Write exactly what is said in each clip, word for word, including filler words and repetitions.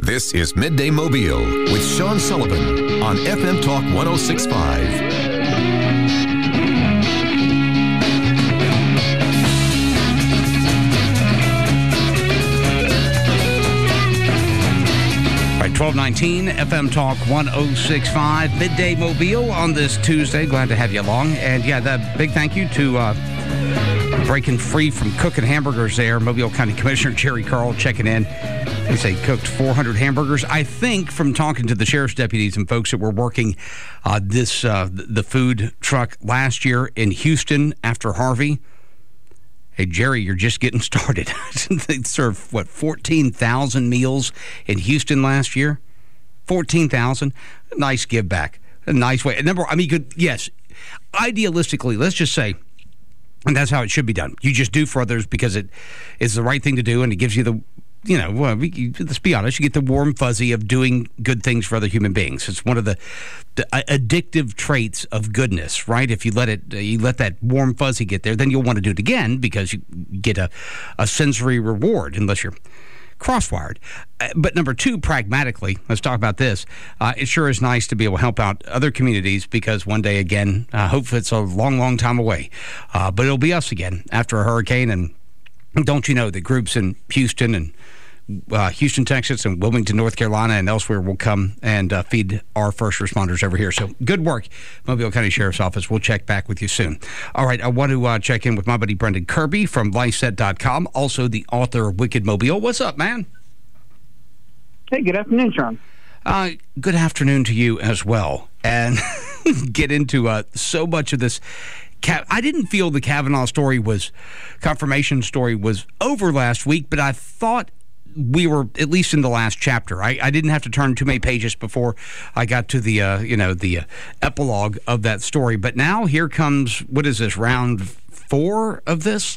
This is Midday Mobile with Sean Sullivan on F M Talk one oh six point five. twelve nineteen F M Talk one oh six point five, Midday Mobile on this Tuesday. Glad to have you along. And yeah, the big thank you to uh, breaking free from cooking hamburgers there. Mobile County Commissioner Jerry Carl checking in. They say cooked four hundred hamburgers. I think from talking to the sheriff's deputies and folks that were working uh, this uh, the food truck last year in Houston after Harvey. Hey, Jerry, you're just getting started. They served, what, fourteen thousand meals in Houston last year? fourteen thousand. Nice give back. A nice way. Number, I mean, you could, yes, idealistically, let's just say, and that's how it should be done. You just do for others because it is the right thing to do, and it gives you the, you know, well, we, let's be honest, you get the warm fuzzy of doing good things for other human beings. It's one of the, the addictive traits of goodness, right? If you let it, you let that warm fuzzy get there, then you'll want to do it again because you get a, a sensory reward, unless you're crosswired. Uh, but number two, pragmatically, let's talk about this. Uh, it sure is nice to be able to help out other communities because one day again, uh, hopefully it's a long, long time away, uh, but it'll be us again after a hurricane. And don't you know that groups in Houston and uh, Houston, Texas, and Wilmington, North Carolina, and elsewhere will come and uh, feed our first responders over here. So good work, Mobile County Sheriff's Office. We'll check back with you soon. All right, I want to uh, check in with my buddy Brendan Kirby from Lyset dot com, also the author of Wicked Mobile. What's up, man? Hey, good afternoon, Sean. Uh, good afternoon to you as well. And get into uh, so much of this. I didn't feel the Kavanaugh story was, confirmation story was over last week, but I thought we were at least in the last chapter. I, I didn't have to turn too many pages before I got to the, uh, you know, the uh, epilogue of that story. But now here comes, what is this, round four of this?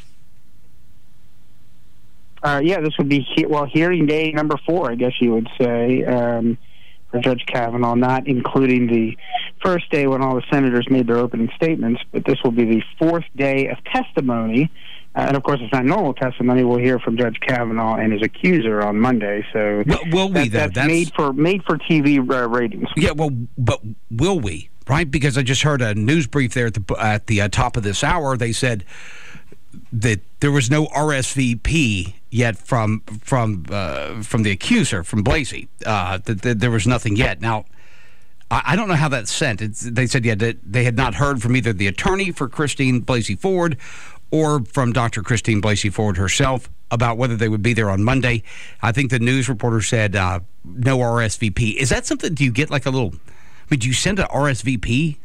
Uh, yeah, this would be, he- well, hearing day number four, I guess you would say, um, for Judge Kavanaugh, not including the first day when all the senators made their opening statements, but this will be the fourth day of testimony. Uh, and, of course, it's not normal testimony. We'll hear from Judge Kavanaugh and his accuser on Monday. So well, will we, that, though? that's, that's made for made for T V uh, ratings. Yeah, well, but will we, right? Because I just heard a news brief there at the, at the uh, top of this hour. They said that there was no R S V P yet from from uh, from the accuser, from Blasey. Uh, that, that there was nothing yet. Now, I, I don't know how that's sent. It's, they said, yeah, that they had not heard from either the attorney for Christine Blasey Ford or from Doctor Christine Blasey Ford herself about whether they would be there on Monday. I think the news reporter said uh, no R S V P. Is that something, do you get like a little, I mean, do you send an R S V P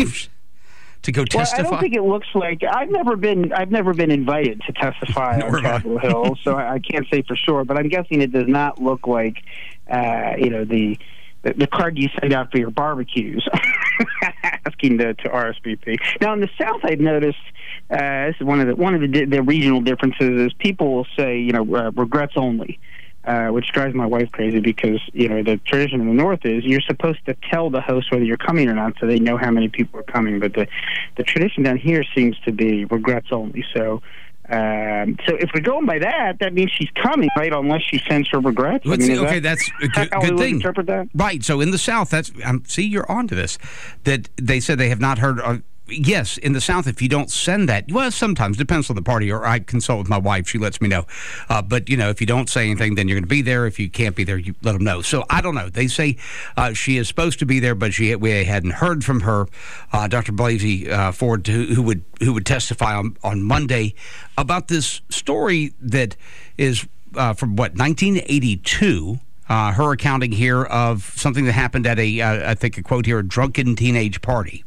to go testify? Well, I don't think it looks like, I've never been I've never been invited to testify on Capitol Hill, so I can't say for sure, but I'm guessing it does not look like, uh, you know, the the, the card you send out for your barbecues, asking to, to R S V P. Now, in the South, I've noticed, uh, this is one of the one of the, the regional differences, is people will say, you know, uh, regrets only. Uh, which drives my wife crazy because, you know, the tradition in the North is you're supposed to tell the host whether you're coming or not so they know how many people are coming. But the, the tradition down here seems to be regrets only. So um, so if we're going by that, that means she's coming, right, unless she sends her regrets. Let's I mean, see, okay, that, that's a good, how good we thing. Interpret that? Right, so in the South, that's um, see, you're on to this, that they said they have not heard of. Yes, in the South, if you don't send that, well, sometimes, depends on the party, or I consult with my wife, she lets me know. Uh, but, you know, if you don't say anything, then you're going to be there. If you can't be there, you let them know. So, I don't know. They say uh, she is supposed to be there, but she we hadn't heard from her, uh, Doctor Blasey uh, Ford, who, who would who would testify on, on Monday about this story that is uh, from, what, nineteen eighty-two, uh, her accounting here of something that happened at a, uh, I think a quote here, a drunken teenage party.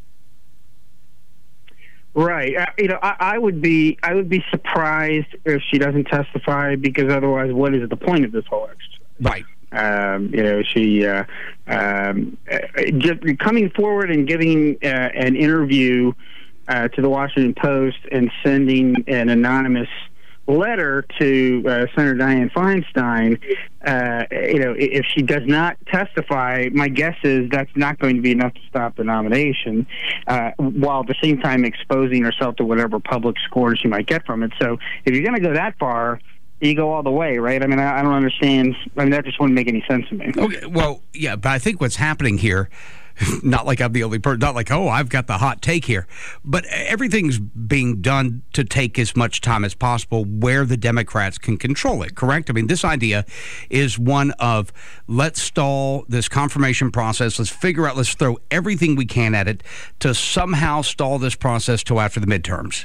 Right. Uh, you know, I, I would be I would be surprised if she doesn't testify, because otherwise, what is the point of this whole exercise? Right. Um, you know, she uh, um, uh, just coming forward and giving uh, an interview uh, to the Washington Post and sending an anonymous letter to uh, Senator Dianne Feinstein. Uh, you know, if she does not testify, my guess is that's not going to be enough to stop the nomination, uh, while at the same time exposing herself to whatever public scorn she might get from it. So if you're going to go that far, you go all the way, right? I mean, I, I don't understand. I mean, that just wouldn't make any sense to me. Okay, well, yeah, but I think what's happening here, not like I'm the only person, not like, oh, I've got the hot take here, but everything's being done to take as much time as possible where the Democrats can control it, correct? I mean, this idea is one of let's stall this confirmation process, let's figure out, let's throw everything we can at it to somehow stall this process till after the midterms.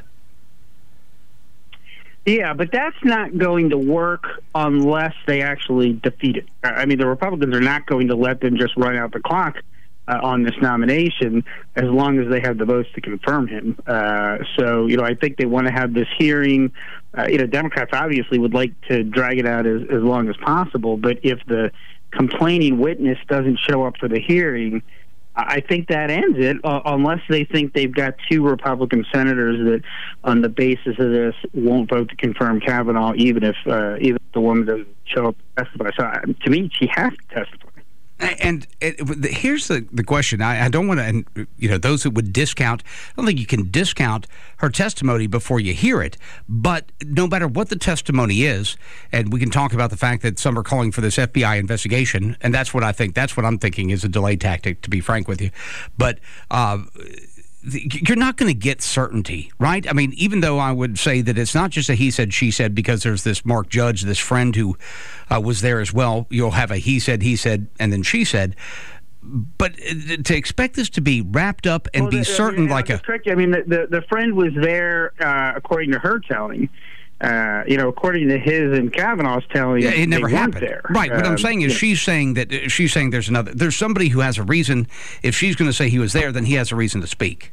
Yeah, but that's not going to work unless they actually defeat it. I mean, the Republicans are not going to let them just run out the clock Uh, on this nomination, as long as they have the votes to confirm him. Uh, so, you know, I think they want to have this hearing. Uh, you know, Democrats obviously would like to drag it out as, as long as possible, but if the complaining witness doesn't show up for the hearing, I think that ends it, uh, unless they think they've got two Republican senators that, on the basis of this, won't vote to confirm Kavanaugh, even if uh, even if the woman doesn't show up to testify. So, uh, to me, she has to testify. And it, here's the, the question. I, I don't want to, you know, those who would discount, I don't think you can discount her testimony before you hear it. But no matter what the testimony is, and we can talk about the fact that some are calling for this F B I investigation, and that's what I think, that's what I'm thinking is a delay tactic, to be frank with you. But uh, you're not going to get certainty, right? I mean, even though I would say that it's not just a he said, she said, because there's this Mark Judge, this friend who uh, was there as well. You'll have a he said, he said, and then she said. But to expect this to be wrapped up and well, be the, certain I mean, like a... Tricky. I mean, the, the, the friend was there, uh, according to her telling. Uh, you know, according to his and Kavanaugh's telling, yeah, it never they happened. There. Right. What um, I'm saying is, yeah. she's saying that she's saying there's another. There's somebody who has a reason. If she's going to say he was there, then he has a reason to speak.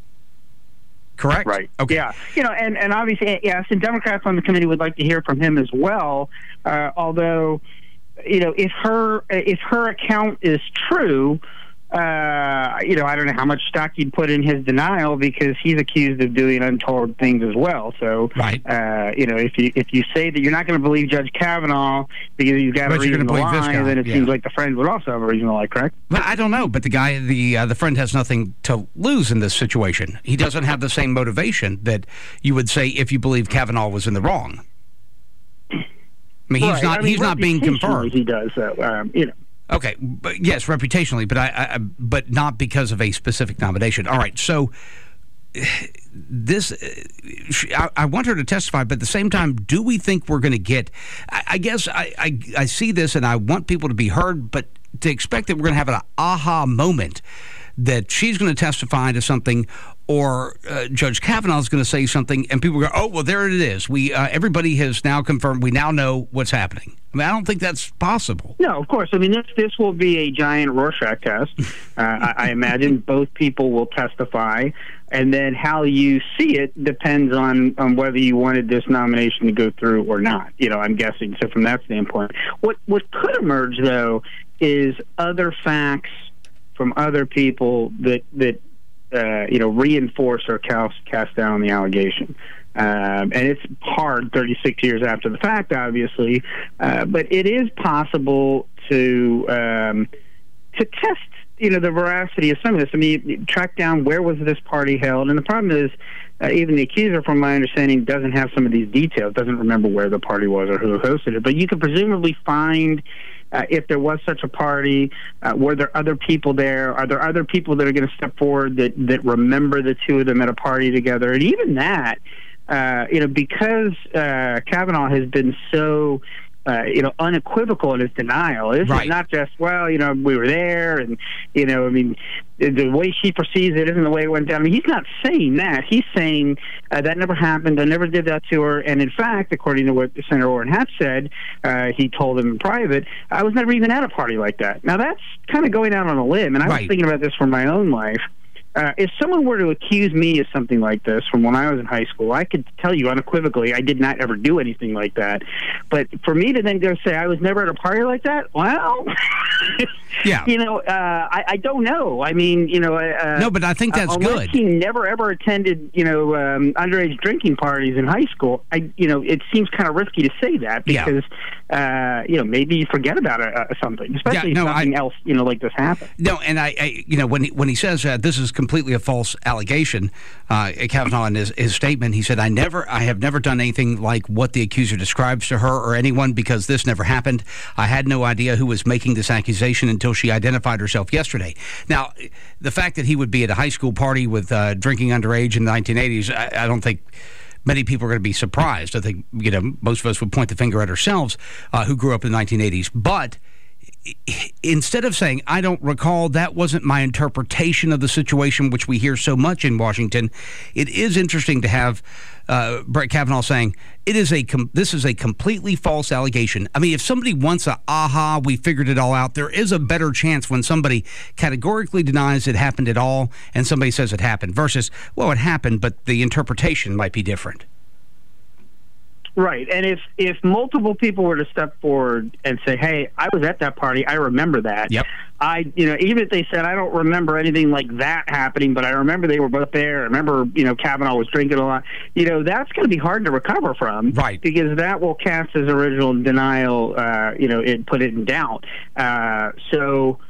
Correct? Right. Okay. Yeah. You know, and, and obviously, yes, and Democrats on the committee would like to hear from him as well. Uh, although, you know, if her if her account is true, uh, you know, I don't know how much stock you'd put in his denial, because he's accused of doing untoward things as well. So, right. uh, you know, if you if you say that you're not going to believe Judge Kavanaugh because he's got but a reason to lie, then it yeah. seems like the friend would also have a reason to lie, correct? Well, I don't know, but the guy, the uh, the friend has nothing to lose in this situation. He doesn't have the same motivation that you would say if you believe Kavanaugh was in the wrong. I mean, he's right. not I mean, he's not being confirmed. He does, so, um, you know. Okay, but yes, reputationally, but I, I, but not because of a specific nomination. All right, so this, I, I want her to testify, but at the same time, do we think we're going to get? I, I guess I, I, I see this, and I want people to be heard, but to expect that we're going to have an aha moment that she's going to testify to something, or uh, Judge Kavanaugh is going to say something, and people go, "Oh, well, there it is. We uh, everybody has now confirmed. We now know what's happening." I mean, I don't think that's possible. No, of course. I mean, this this will be a giant Rorschach test. Uh, I, I imagine both people will testify, and then how you see it depends on, on whether you wanted this nomination to go through or not. You know, I'm guessing. So from that standpoint, what what could emerge though is other facts from other people that that uh, you know reinforce or cast cast down the allegation. Um, and it's hard thirty-six years after the fact, obviously, uh, but it is possible to um, to test, you know, the veracity of some of this. I mean, track down where was this party held, and the problem is, uh, even the accuser, from my understanding, doesn't have some of these details, doesn't remember where the party was or who hosted it. But you could presumably find, uh, if there was such a party, uh, were there other people there? Are there other people that are going to step forward that that remember the two of them at a party together? And even that. Uh, you know, because uh, Kavanaugh has been so, uh, you know, unequivocal in his denial. It's right. not just, well, you know, we were there, and, you know, I mean, the way she perceives it isn't the way it went down. I mean, he's not saying that. He's saying uh, that never happened. I never did that to her. And in fact, according to what Senator Orrin Hatch said, uh, he told him in private, I was never even at a party like that. Now, that's kind of going out on a limb, and I right. was thinking about this for my own life. Uh, if someone were to accuse me of something like this from when I was in high school, I could tell you unequivocally I did not ever do anything like that. But for me to then go say I was never at a party like that, well, Yeah. You know, uh, I, I don't know. I mean, you know, uh, no, but I think that's uh, good. He never ever attended, you know, um, underage drinking parties in high school. I, you know, it seems kind of risky to say that because, yeah. uh, you know, maybe you forget about uh, something, especially yeah, no, if something I, else, you know, like this happens. No, and I, I, you know, when he, when he says uh, this is completely a false allegation, uh, Kavanaugh in his, his statement, he said, "I never, I have never done anything like what the accuser describes to her or anyone because this never happened. I had no idea who was making this accusation until she identified herself yesterday." Now, the fact that he would be at a high school party with uh, drinking underage in the nineteen eighties, I, I don't think many people are going to be surprised. I think, you know, most of us would point the finger at ourselves uh, who grew up in the nineteen eighties. But instead of saying, "I don't recall, that wasn't my interpretation of the situation," which we hear so much in Washington, it is interesting to have uh, Brett Kavanaugh saying, "It is a com- this is a completely false allegation." I mean, if somebody wants a aha, we figured it all out, there is a better chance when somebody categorically denies it happened at all and somebody says it happened versus, well, it happened, but the interpretation might be different. Right, and if if multiple people were to step forward and say, "Hey, I was at that party, I remember that," yep. I, you know, even if they said, "I don't remember anything like that happening, but I remember they were both there. I remember, you know, Kavanaugh was drinking a lot," you know, that's going to be hard to recover from, right? Because that will cast his original denial, uh, you know, it put it in doubt. Uh, so.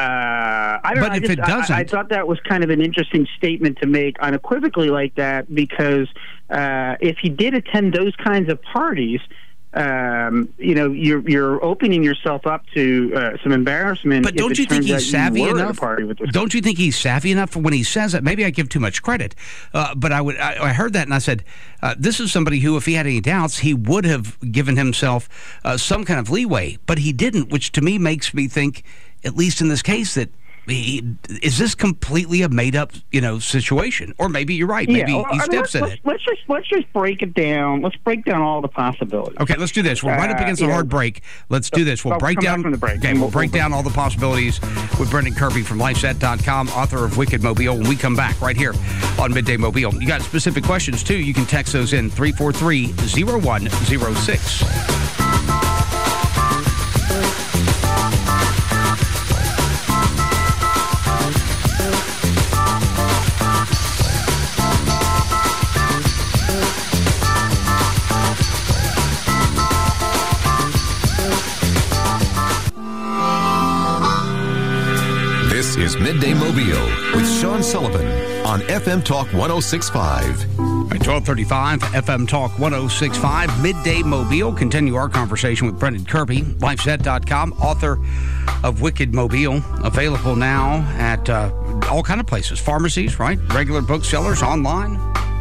Uh, I don't but know. I if just, it doesn't, I, I thought that was kind of an interesting statement to make unequivocally like that, because uh, if he did attend those kinds of parties, um, you know, you're you're opening yourself up to uh, some embarrassment. But don't you think he's savvy enough? Don't guy. you think he's savvy enough for when he says it? Maybe I give too much credit, uh, but I would. I, I heard that and I said, uh, this is somebody who, if he had any doubts, he would have given himself uh, some kind of leeway, but he didn't, which to me makes me think, at least in this case, that he, is this completely a made-up, you know, situation? Or maybe you're right. Maybe yeah, well, he I mean, steps let's, in let's, it. Let's just let's just break it down. Let's break down all the possibilities. Okay, let's do this. We're right up against uh, the hard know, break. Let's do this. We'll well, break come down. Back from the break. Okay, we'll, we'll break down all the possibilities with Brendan Kirby from Lifeset dot com, author of Wicked Mobile. When we come back right here on Midday Mobile, you got specific questions too. You can text those in three four three, zero one zero six. This is Midday Mobile with Sean Sullivan on F M Talk one oh six point five. All right, twelve thirty-five, F M Talk one oh six point five, Midday Mobile. Continue our conversation with Brendan Kirby, Lifeset dot com, author of Wicked Mobile. Available now at uh, all kind of places. Pharmacies, right? Regular booksellers, online.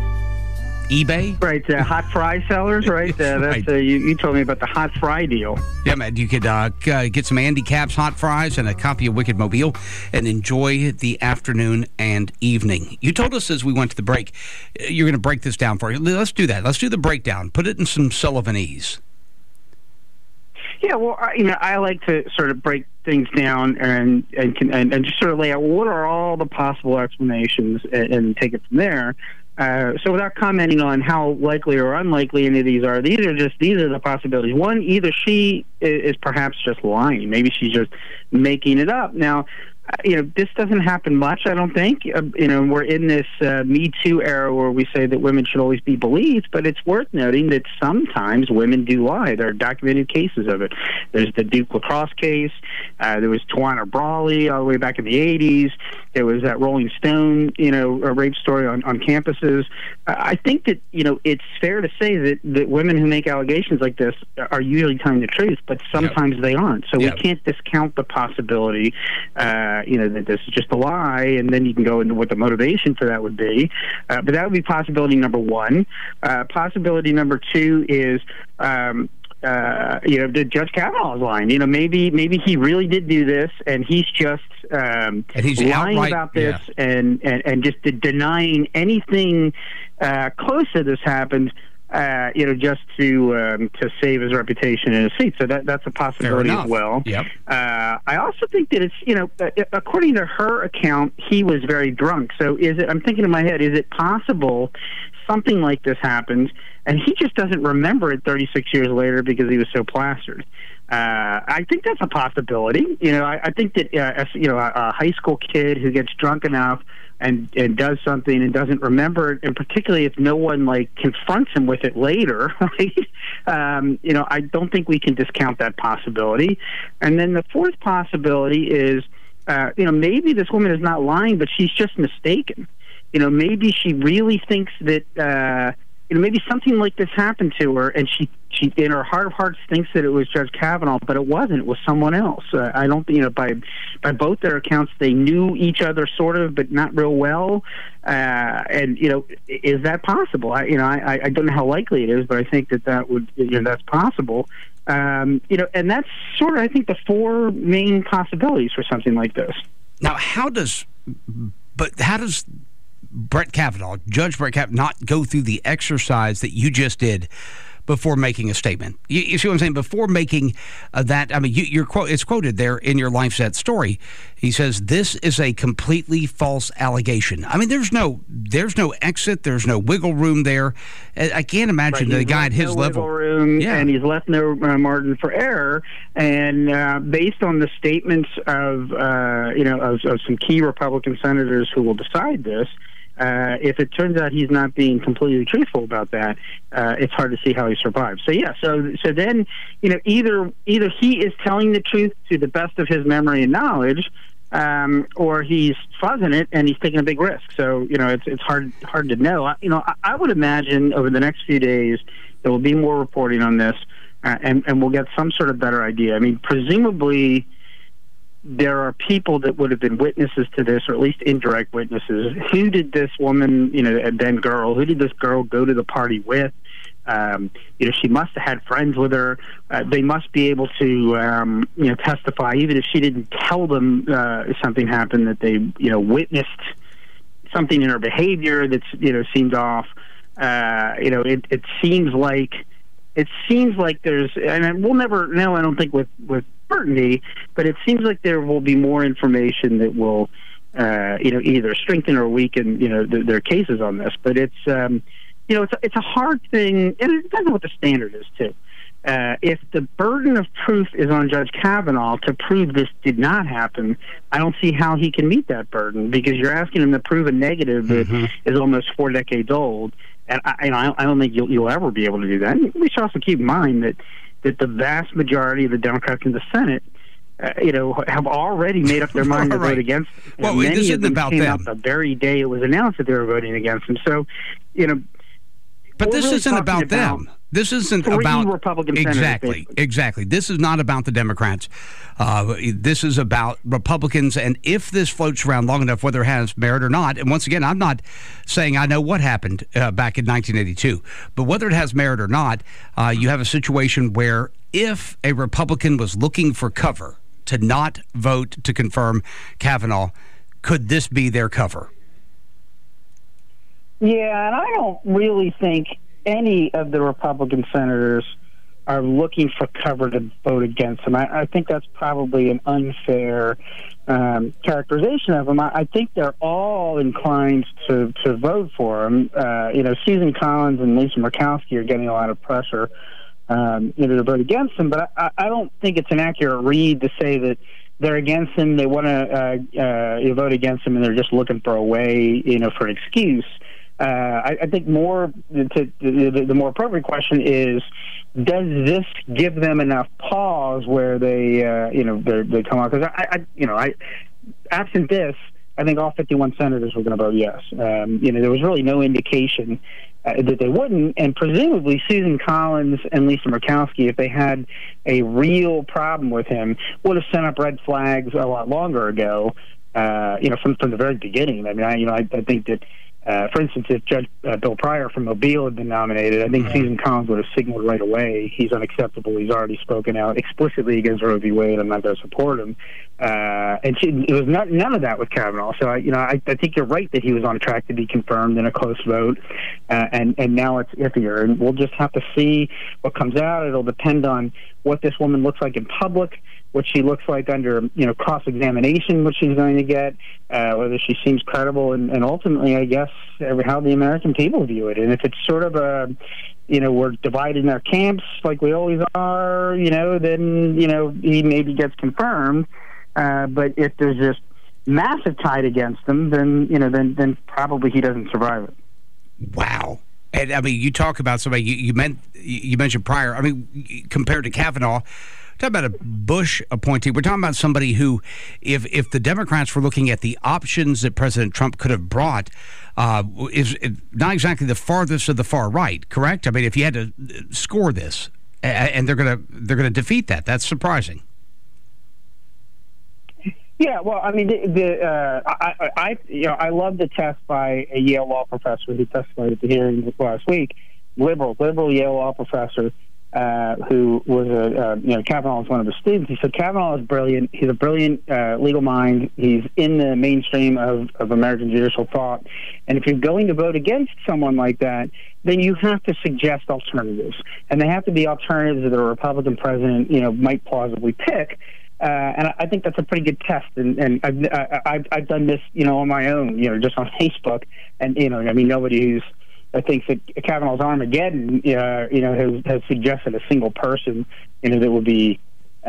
eBay. Right, uh, hot fry sellers, right? Uh, that's right. Uh, you, you told me about the hot fry deal. Yeah, man. You could uh, get some Andy Capp's hot fries and a copy of Wicked Mobile and enjoy the afternoon and evening. You told us as we went to the break, you're going to break this down for you. Let's do that. Let's do the breakdown. Put it in some Sullivanese. Yeah, well, I, you know, I like to sort of break things down and and, and and just sort of lay out what are all the possible explanations and, and take it from there. Uh, so without commenting on how likely or unlikely any of these are, these are just these are the possibilities. One, either she is, is perhaps just lying. Maybe she's just making it up. Now, you know, this doesn't happen much, I don't think. Uh, you know, we're in this uh, Me Too era where we say that women should always be believed, but it's worth noting that sometimes women do lie. There are documented cases of it. There's the Duke Lacrosse case. Uh, there was Tawana Brawley all the way back in the eighties. There was that Rolling Stone, you know, a rape story on, on campuses. Uh, I think that, you know, it's fair to say that, that women who make allegations like this are usually telling the truth, but sometimes yep. they aren't. So yep. we can't discount the possibility uh, Uh, you know, that this is just a lie, and then you can go into what the motivation for that would be. Uh, but that would be possibility number one. Uh, possibility number two is, um, uh, you know, the Judge Kavanaugh's lying. You know, maybe maybe he really did do this, and he's just um, and he's lying outright, about this yeah. and, and, and just denying anything uh, close to this happened. Uh, you know, just to um, to save his reputation and his seat. So that that's a possibility as well. Yep. Uh, I also think that it's, you know, according to her account, he was very drunk. So is it? I'm thinking in my head, is it possible something like this happened and he just doesn't remember it thirty-six years later because he was so plastered? Uh, I think that's a possibility. You know, I, I think that uh, as, you know, a, a high school kid who gets drunk enough and and does something and doesn't remember it, and particularly if no one like confronts him with it later, right? Um, you know, I don't think we can discount that possibility. And then the fourth possibility is, uh, you know, maybe this woman is not lying, but she's just mistaken. You know, maybe she really thinks that. Uh, You know, maybe something like this happened to her, and she, she, in her heart of hearts, thinks that it was Judge Kavanaugh, but it wasn't. It was someone else. Uh, I don't, you know, by by both their accounts, they knew each other sort of, but not real well. Uh, and you know, is that possible? I, you know, I, I don't know how likely it is, but I think that that would, you know, that's possible. Um, you know, and that's sort of, I think, the four main possibilities for something like this. Now, how does, but how does Brett Kavanaugh, Judge Brett Kavanaugh, not go through the exercise that you just did before making a statement? You, you see what I'm saying? Before making uh, that, I mean, you, you're quote, it's quoted there in your LifeSet story. He says, this is a completely false allegation. I mean, there's no there's no exit. There's no wiggle room there. I can't imagine right, that a guy at his no level. Wiggle room, yeah. And he's left no uh, margin for error. And uh, based on the statements of, uh, you know, of, of some key Republican senators who will decide this, Uh, if it turns out he's not being completely truthful about that, uh, it's hard to see how he survives. So yeah, so so then you know either either he is telling the truth to the best of his memory and knowledge, um, or he's fuzzing it and he's taking a big risk. So you know it's it's hard hard to know. I, you know I, I would imagine over the next few days there will be more reporting on this, uh, and and we'll get some sort of better idea. I mean, presumably there are people that would have been witnesses to this, or at least indirect witnesses. Who did this woman, you know, and then girl, who did this girl go to the party with? Um, you know, she must have had friends with her. Uh, they must be able to, um, you know, testify, even if she didn't tell them uh, something happened, that they, you know, witnessed something in her behavior that's, you know, seemed off. Uh, you know, it, it seems like, it seems like there's, and we'll never know, I don't think, with, with certainty, but it seems like there will be more information that will, uh, you know, either strengthen or weaken, you know, th- their cases on this. But it's, um, you know, it's a, it's a hard thing, and it depends on what the standard is too. Uh, if the burden of proof is on Judge Kavanaugh to prove this did not happen, I don't see how he can meet that burden, because you're asking him to prove a negative that mm-hmm. is almost four decades old, and I, you know, I don't think you'll, you'll ever be able to do that. And we should also keep in mind that. that the vast majority of the Democrats in the Senate, uh, you know, have already made up their mind to right. vote against him. Well, Many this of isn't them about came them. out the very day it was announced that they were voting against him. So, you know, but this really isn't about them. About this isn't three about Republican exactly, senators, basically. exactly. This is not about the Democrats. Uh, this is about Republicans, and if this floats around long enough, whether it has merit or not. And once again, I'm not saying I know what happened uh, back in nineteen eighty-two, but whether it has merit or not, uh, you have a situation where if a Republican was looking for cover to not vote to confirm Kavanaugh, could this be their cover? Yeah, and I don't really think any of the Republican senators are looking for cover to vote against him. I, I think that's probably an unfair um, characterization of him. I, I think they're all inclined to, to vote for him. Uh, you know, Susan Collins and Lisa Murkowski are getting a lot of pressure um, you know, to vote against him, but I, I don't think it's an accurate read to say that they're against him, they want to uh, uh, vote against him, and they're just looking for a way, you know, for an excuse. Uh, I, I think more to, the, the more appropriate question is: does this give them enough pause where they, uh, you know, they come out? Because I, I, you know, I, absent this, I think all fifty-one senators were going to vote yes. Um, you know, there was really no indication uh, that they wouldn't, and presumably Susan Collins and Lisa Murkowski, if they had a real problem with him, would have sent up red flags a lot longer ago. Uh, you know, from from the very beginning. I mean, I, you know, I, I think that. Uh, for instance, if Judge uh, Bill Pryor from Mobile had been nominated, I think mm-hmm. Susan Collins would have signaled right away, he's unacceptable. He's already spoken out explicitly against Roe v. Wade. I'm not going to support him. Uh, and she, it was not, none of that with Kavanaugh. So, I, you know, I, I think you're right that he was on track to be confirmed in a close vote. Uh, and, and now it's iffier. And we'll just have to see what comes out. It'll depend on what this woman looks like in public, what she looks like under, you know, cross-examination, what she's going to get, uh, whether she seems credible, and, and ultimately, I guess, how the American people view it. And if it's sort of a, you know, we're divided in our camps like we always are, you know, then, you know, he maybe gets confirmed. Uh, but if there's just massive tide against him, then, you know, then, then probably he doesn't survive it. Wow. And, I mean, you talk about somebody, you, you, meant, you mentioned Pryor. I mean, compared to Kavanaugh, talking about a Bush appointee, we're talking about somebody who, if if the Democrats were looking at the options that President Trump could have brought, uh, is not exactly the farthest of the far right, correct? I mean, if you had to score this, and they're going to they're going to defeat that, that's surprising. Yeah, well, I mean, the, the uh, I, I, you know, I love the test by a Yale law professor who testified at the hearing last week, liberal, liberal Yale law professor, uh, who was a, uh, you know, Kavanaugh was one of his students. He said Kavanaugh is brilliant. He's a brilliant uh, legal mind. He's in the mainstream of, of American judicial thought. And if you're going to vote against someone like that, then you have to suggest alternatives, and they have to be alternatives that a Republican president, you know, might plausibly pick. Uh, and I think that's a pretty good test, and, and I've, I, I've I've done this, you know, on my own, you know, just on Facebook, and you know, I mean, nobody who's I think that Kavanaugh's Armageddon, uh, you know, has, has suggested a single person, you know, that would be,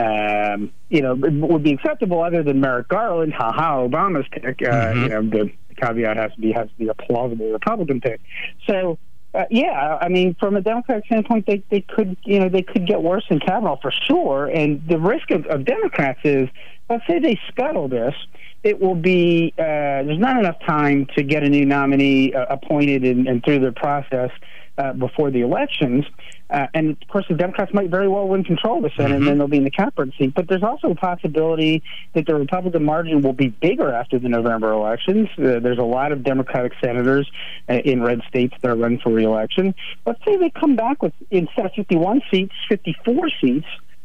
um, you know, would be acceptable other than Merrick Garland. Ha ha, Obama's pick. Uh, mm-hmm. You know, the caveat has to be has to be a plausible Republican pick. So. Uh, yeah, I mean, from a Democratic standpoint, they, they could, you know, they could get worse than Kavanaugh for sure. And the risk of, of Democrats is, let's say they scuttle this, it will be uh, there's not enough time to get a new nominee uh, appointed and, and through the process uh, before the elections. Uh, and of course, the Democrats might very well win control of the Senate, mm-hmm. and then they'll be in the catbird seat. But there's also a possibility that the Republican margin will be bigger after the November elections. Uh, there's a lot of Democratic senators uh, in red states that are running for re-election. Let's say they come back with, instead of fifty-one seats, fifty-four seats.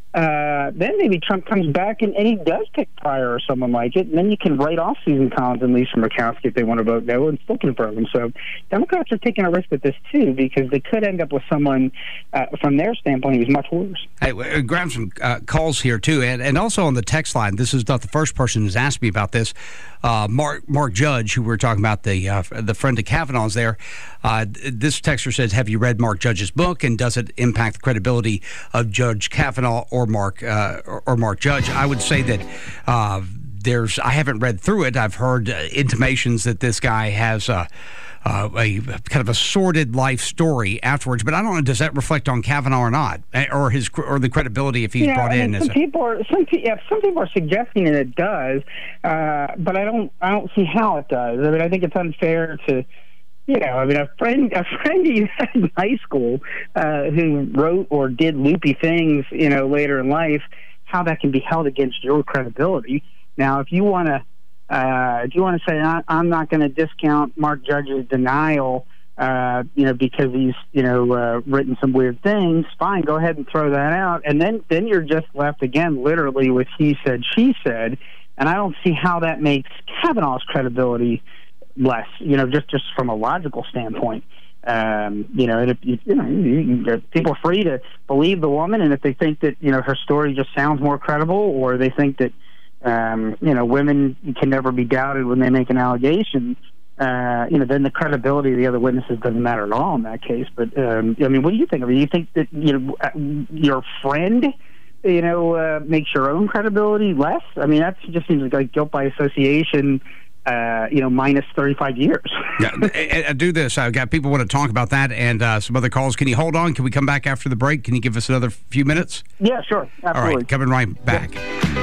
Uh, then maybe Trump comes back and, and he does pick Pryor or someone like it, and then you can write off Susan Collins and Lisa Murkowski if they want to vote no and still confirm them. So Democrats are taking a risk with this too, because they could end up with someone uh, from their standpoint who's much worse. Hey, grab some uh, calls here too, and, and also on the text line. This is not the first person who's asked me about this. Uh, Mark Mark Judge, who we were talking about, the uh, the friend of Kavanaugh's there. Uh, this texter says, "Have you read Mark Judge's book, and does it impact the credibility of Judge Kavanaugh or Mark uh, or, or Mark Judge?" I would say that uh, there's. I haven't read through it. I've heard uh, intimations that this guy has uh, uh, a kind of a sordid life story afterwards. But I don't know. Does that reflect on Kavanaugh or not, or his or the credibility if he's yeah, brought I mean, in? Some as people are some yeah, some people are suggesting that it does, uh, but I don't I don't see how it does. I mean, I think it's unfair to. You know, I mean, a friend, a friend you had in high school uh, who wrote or did loopy things, you know, later in life, how that can be held against your credibility. Now, if you want to, uh, if you want to say, I'm not going to discount Mark Judge's denial, uh, you know, because he's, you know, uh, written some weird things, fine, go ahead and throw that out. And then, then you're just left again, literally, with he said, she said. And I don't see how that makes Kavanaugh's credibility less, you know, just, just from a logical standpoint. Um, you know, and if you, you know, you, you, people are free to believe the woman, and if they think that, you know, her story just sounds more credible, or they think that, um, you know, women can never be doubted when they make an allegation, uh, you know, then the credibility of the other witnesses doesn't matter at all in that case. But, um, I mean, what do you think of it? Do you think that, you know, your friend, you know, uh, makes your own credibility less? I mean, that just seems like guilt by association. Uh, you know, minus thirty-five years. Yeah, I, I do this. I've got people want to talk about that and uh, some other calls. Can you hold on? Can we come back after the break? Can you give us another few minutes? Yeah, sure. Absolutely. All right, coming right back.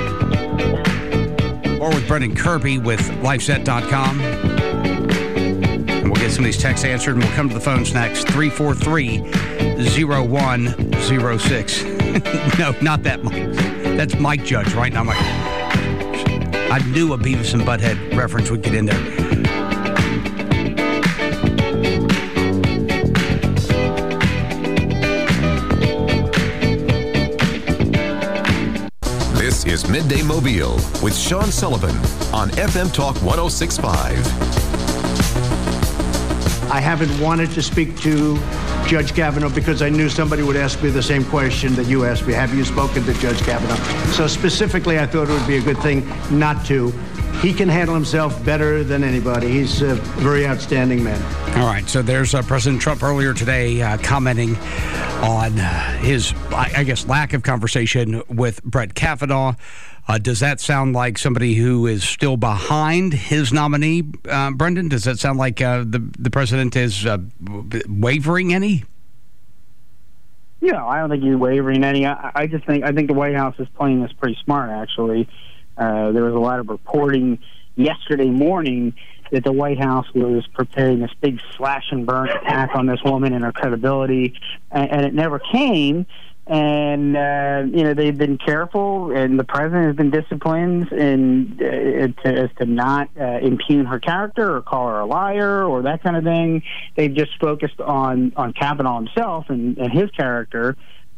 Yeah. Or with Brendan Kirby with Lifeset dot com. And we'll get some of these texts answered, and we'll come to the phones next. three four three, zero one zero six. No, not that Mike. That's Mike Judge, right? Now, Mike. I knew a Beavis and Butthead reference would get in there. This is Midday Mobile with Sean Sullivan on F M Talk one oh six point five. I haven't wanted to speak to Judge Kavanaugh because I knew somebody would ask me the same question that you asked me. Have you spoken to Judge Kavanaugh? So specifically, I thought it would be a good thing not to. He can handle himself better than anybody. He's a very outstanding man. All right, so there's uh, President Trump earlier today uh, commenting on his, I, I guess, lack of conversation with Brett Kavanaugh. Uh, does that sound like somebody who is still behind his nominee, uh, Brendan? Does that sound like uh, the the president is uh, wavering any? No, I don't think he's wavering any. I, I just think I think the White House is playing this pretty smart, actually. Uh, there was a lot of reporting yesterday morning that the White House was preparing this big slash and burn attack on this woman and her credibility, and, and it never came. And, uh, you know, they've been careful, and the president has been disciplined in, uh, to, as to not uh, impugn her character or call her a liar or that kind of thing. They've just focused on, on Kavanaugh himself and, and his character.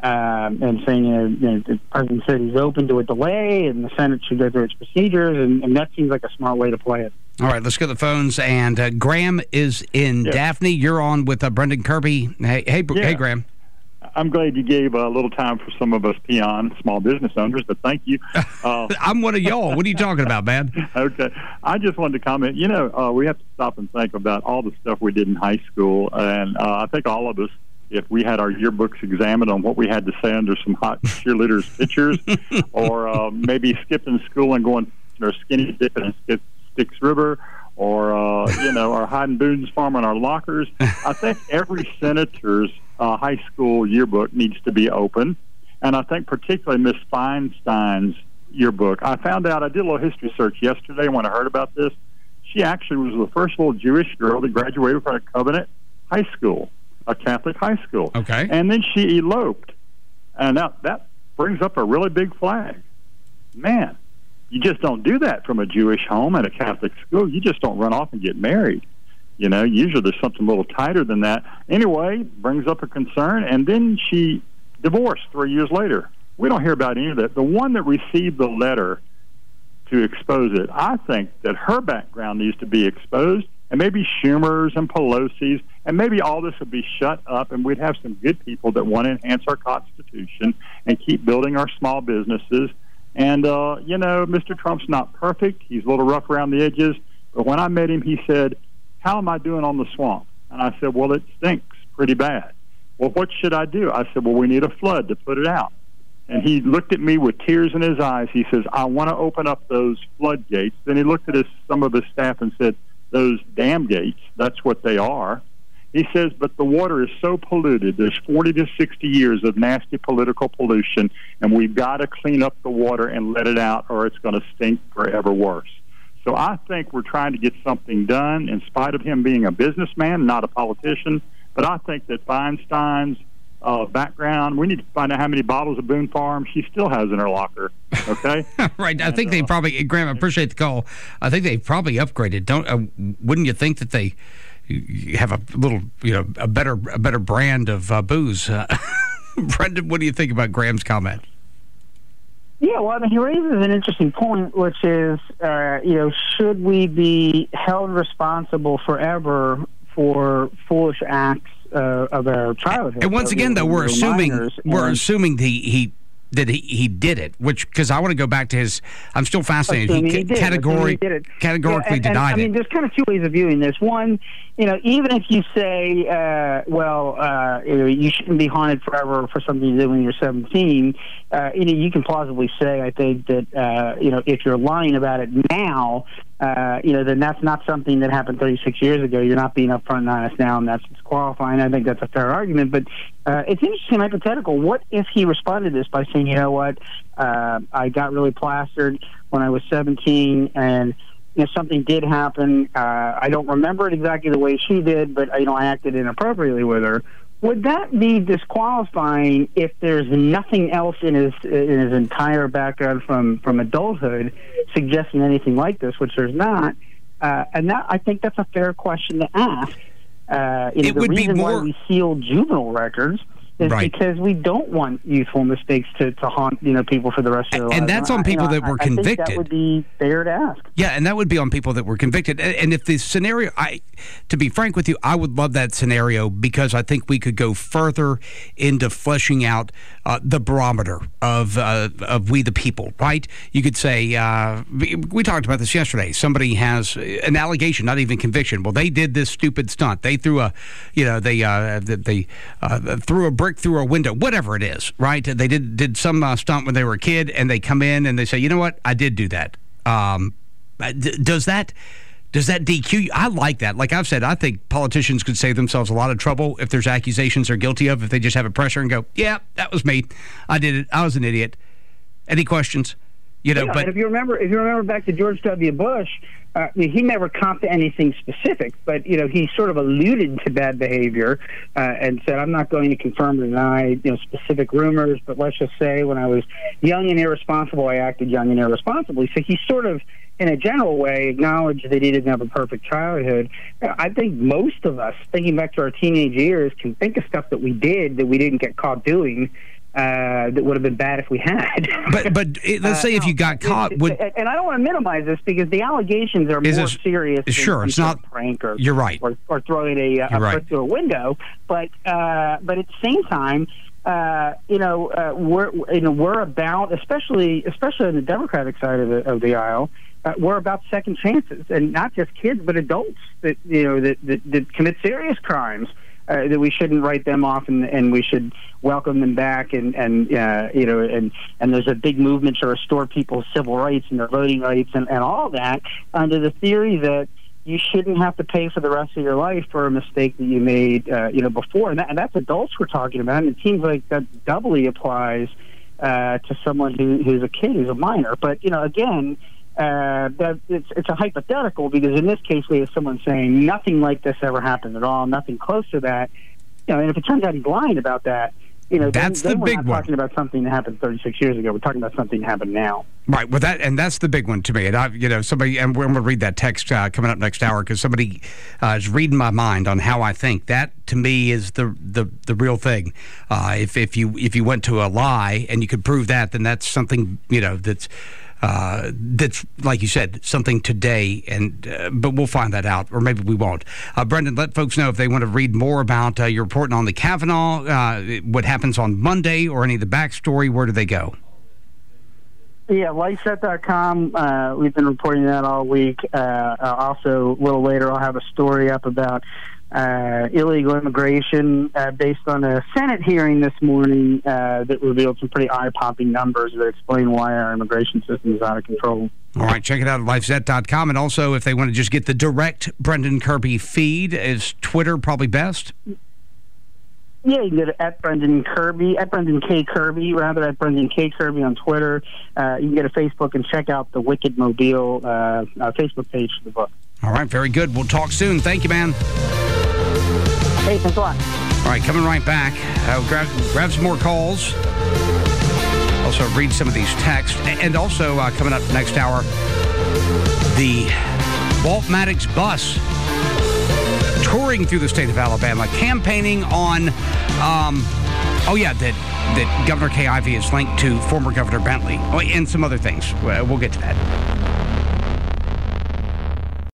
Um, and saying uh, you know, the president said he's open to a delay and the Senate should go through its procedures, and, and that seems like a smart way to play it. All right, let's go to the phones. And uh, Graham is in yeah. Daphne. You're on with uh, Brendan Kirby. Hey, hey, yeah. hey, Graham. I'm glad you gave a little time for some of us peon small business owners, but thank you. Uh, I'm one of y'all. What are you talking about, man? Okay. I just wanted to comment. You know, uh, we have to stop and think about all the stuff we did in high school, and uh, I think all of us, if we had our yearbooks examined on what we had to say under some hot cheerleaders' pictures, or uh, maybe skipping school and going or skinny dipping in Styx River, or, uh, you know, our hiding Boone's Farm on our lockers, I think every senator's uh, high school yearbook needs to be open. And I think particularly Miss Feinstein's yearbook. I found out, I did a little history search yesterday when I heard about this. She actually was the first little Jewish girl that graduated from a Covenant high school, a Catholic high school. Okay. And then she eloped. And that, that brings up a really big flag. Man, you just don't do that from a Jewish home at a Catholic school. You just don't run off and get married. You know, usually there's something a little tighter than that. Anyway, brings up a concern. And then she divorced three years later. We don't hear about any of that. The one that received the letter to expose it, I think that her background needs to be exposed, and maybe Schumer's and Pelosi's, and maybe all this would be shut up, and we'd have some good people that want to enhance our Constitution and keep building our small businesses. And, uh, you know, Mister Trump's not perfect. He's a little rough around the edges. But when I met him, he said, "How am I doing on the swamp?" And I said, "Well, it stinks pretty bad." "Well, what should I do?" I said, "Well, we need a flood to put it out." And he looked at me with tears in his eyes. He says, "I want to open up those floodgates." Then he looked at his, some of his staff and said, "Those dam gates, that's what they are." He says, "But the water is so polluted. There's forty to sixty years of nasty political pollution, and we've got to clean up the water and let it out, or it's going to stink forever worse." So I think we're trying to get something done in spite of him being a businessman, not a politician. But I think that Feinstein's uh, background, we need to find out how many bottles of Boone Farm she still has in her locker, okay? Right. I and, think they uh, probably, Graham, I appreciate the call. I think they probably upgraded. Don't uh, wouldn't you think that they have a little, you know, a better a better brand of uh, booze? Uh, Brendan, what do you think about Graham's comment? Yeah, well, I mean, he raises an interesting point, which is, uh, you know, should we be held responsible forever for foolish acts uh, of our childhood? And once again, though, we're assuming we're and, assuming the he. that he, he did it, which, because I want to go back to his, I'm still fascinated. He, he, did, categori- he did it. categorically yeah, and, denied and, it. I mean, there's kind of two ways of viewing this. One, you know, even if you say, uh, well, uh, you know, you shouldn't be haunted forever for something you did when you're seventeen, uh, you know, you can plausibly say, I think, that, uh, you know, if you're lying about it now, uh, you know, then that's not something that happened thirty-six years ago. You're not being upfront and honest now, and that's disqualifying. I think that's a fair argument. But uh, it's interesting, hypothetical. What if he responded to this by saying, you know what, uh, I got really plastered when I was seventeen, and you know, something did happen. Uh, I don't remember it exactly the way she did, but you know, I acted inappropriately with her. Would that be disqualifying if there's nothing else in his in his entire background from, from adulthood suggesting anything like this, which there's not? Uh, and that, I think that's a fair question to ask. Uh, you know, it the would reason be more... why we seal juvenile records is right. because we don't want youthful mistakes to, to haunt, you know, people for the rest of their and, lives. And that's on people I, that were I, convicted. I think that would be fair to ask. Yeah, and that would be on people that were convicted. And, and if the scenario, I, to be frank with you, I would love that scenario because I think we could go further into fleshing out uh, the barometer of uh, of we the people, right? You could say, uh, we, we talked about this yesterday. Somebody has an allegation, not even conviction. Well, they did this stupid stunt. They threw a, you know, they uh, they uh, threw a brick through a window, whatever it is, right? They did did some uh, stunt when they were a kid, and they come in and they say, you know what, I did do that. Um, does that does that D Q you? I like that. Like I've said, I think politicians could save themselves a lot of trouble if there's accusations they're guilty of, if they just have a pressure and go, yeah, that was me. I did it. I was an idiot. Any questions? You know, yeah, but and if you remember, if you remember back to George W. Bush, uh, he never copped to anything specific, but you know, he sort of alluded to bad behavior uh, and said, "I'm not going to confirm or deny, you know, specific rumors, but let's just say when I was young and irresponsible, I acted young and irresponsibly." So he sort of, in a general way, acknowledged that he didn't have a perfect childhood. I think most of us, thinking back to our teenage years, can think of stuff that we did that we didn't get caught doing. Uh, that would have been bad if we had. but but it, let's uh, say if you got caught, would, and I don't want to minimize this because the allegations are more this, serious. Sure, than it's not a prank or you're right, or, or throwing a, a right. brick through a window. But uh, but at the same time, uh, you know, uh, we're you know we're about, especially especially on the Democratic side of the of the aisle. Uh, we're about second chances, and not just kids, but adults that you know that that, that commit serious crimes. Uh, that we shouldn't write them off, and, and we should welcome them back, and and uh, you know, and and there's a big movement to restore people's civil rights and their voting rights, and, and all that under the theory that you shouldn't have to pay for the rest of your life for a mistake that you made, uh, you know, before, and, that, and that's adults we're talking about, and it seems like that doubly applies uh, to someone who, who's a kid, who's a minor. But you know, again. Uh, that it's it's a hypothetical because in this case we have someone saying nothing like this ever happened at all, nothing close to that. You know, and if it turns out he's lying about that, you know, that's then, then the we're big not one. Talking about something that happened thirty-six years ago. We're talking about something that happened now. Right. Well, that and that's the big one to me. And I, you know, somebody, and we're going to read that text uh, coming up next hour because somebody uh, is reading my mind on how I think. That to me is the the, the real thing. Uh, if if you if you went to a lie and you could prove that, then that's something you know that's. Uh, that's, like you said, something today, and uh, but we'll find that out, or maybe we won't. Uh, Brendan, let folks know if they want to read more about uh, your reporting on the Kavanaugh, uh, what happens on Monday, or any of the backstory. Where do they go? Yeah, lifeset dot com. Uh, we've been reporting that all week. Uh, also, a little later, I'll have a story up about uh, illegal immigration uh, based on a Senate hearing this morning uh, that revealed some pretty eye-popping numbers that explain why our immigration system is out of control. All right, check it out at lifeset dot com. And also, if they want to just get the direct Brendan Kirby feed, is Twitter probably best? Yeah, you can go to at Brendan Kirby, at Brendan K. Kirby, rather, at Brendan K. Kirby on Twitter. Uh, you can go to Facebook and check out the Wicked Mobile uh, uh, Facebook page for the book. All right, very good. We'll talk soon. Thank you, man. Hey, thanks a lot. All right, coming right back. Uh, grab, grab some more calls. Also, read some of these texts. And also, uh, coming up next hour, the Walt Maddox bus touring through the state of Alabama, campaigning on, um, oh, yeah, that, that Governor Kay Ivey is linked to former Governor Bentley, oh, and some other things. We'll get to that.